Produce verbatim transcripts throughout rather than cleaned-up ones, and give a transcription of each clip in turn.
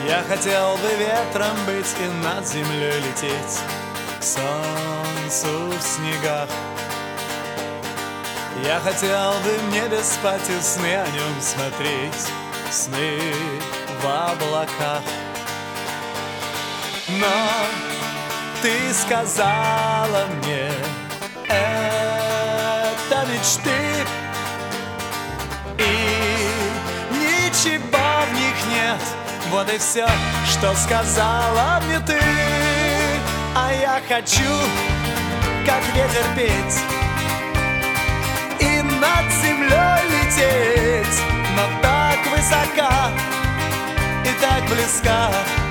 Я хотел бы ветром быть и над землей лететь, к солнцу в снегах. Я хотел бы в небе спать и сны о нем смотреть, сны в облаках. Но ты сказала мне, это мечты, и ничего в них нет. Вот и все, что сказала мне ты. А я хочу, как ветер, петь и над землей лететь, но так высока и так близка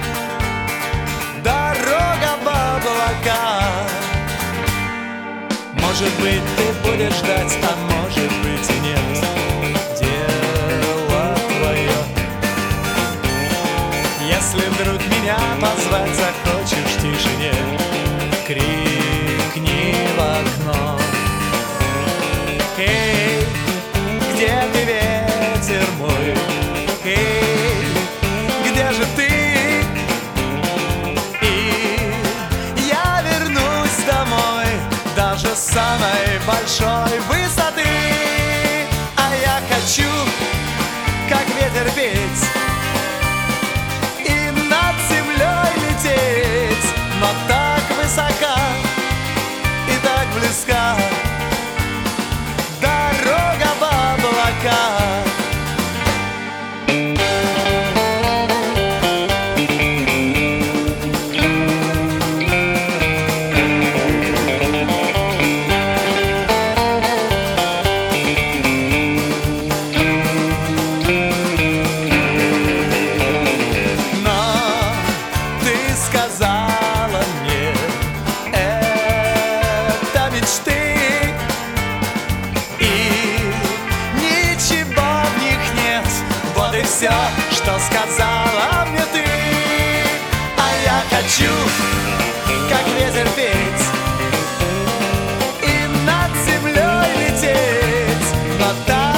дорога в облака. Может быть, ты будешь ждать, а может быть и нет. Дело твое. Если вдруг меня позвать захочешь в тишине, крикни в окно. Эй, где ты, ветер мой? Эй, где же ты? И я вернусь домой даже с самой большой высоты. А я хочу, как ветер, петь и над землей лететь, но так высока и так близка дорога в облака. Сказала мне, это мечты, и ничего в них нет. Вот и все, что сказала мне ты. А я хочу, как ветер, петь и над землей лететь, но так